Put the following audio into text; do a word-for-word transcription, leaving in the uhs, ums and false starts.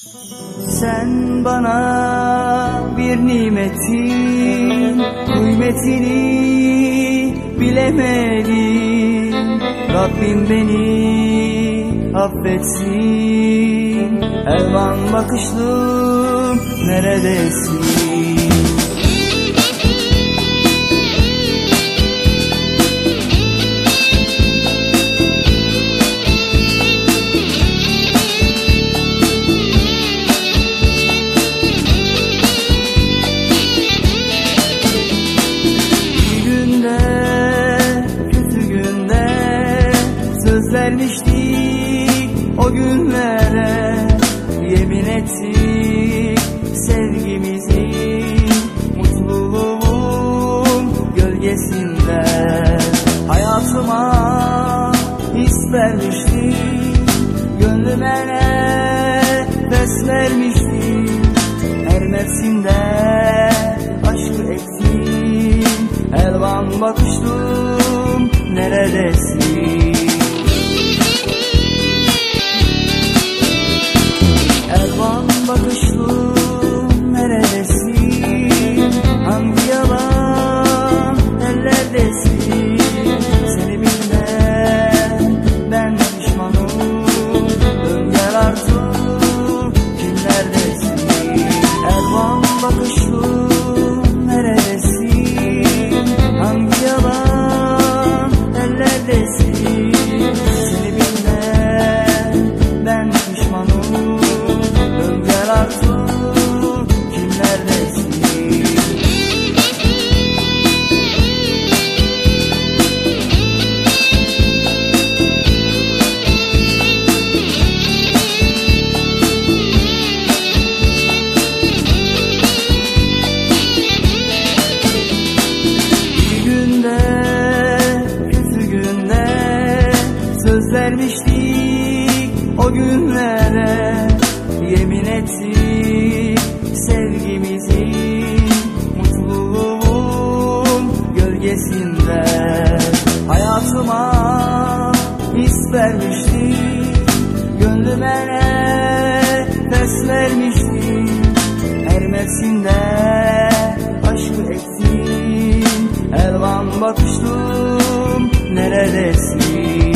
Sen bana bir nimetin kıymetini bilemedim. Rabbim beni affetsin. Elvan bakışlım neredesin? Vermiştik o günlere, yemin ettik sevgimizi mutluluğun gölgesinde. Hayatıma his vermiştim, gönlüme nefes vermiştim. Her mevsimde aşkı ektim, elvan bakışlım neredesin? Elvan bakışlım neredesin? Hangi yalan ellerdesin? Seni bilmem ben pişmanım. Dön gel artık, kimlerdesin? Elvan bakışlım neredesin? Hangi yalan ellerdesin? Seni bilmem ben pişmanım. Söz vermiştik o günlere, yemin ettik sevgimizi mutluluğun gölgesinde. Hayatıma his vermiştik, gönlüme nefes vermiştik. Her mevsimde aşkı ektim, elvan bakışlım neredesin?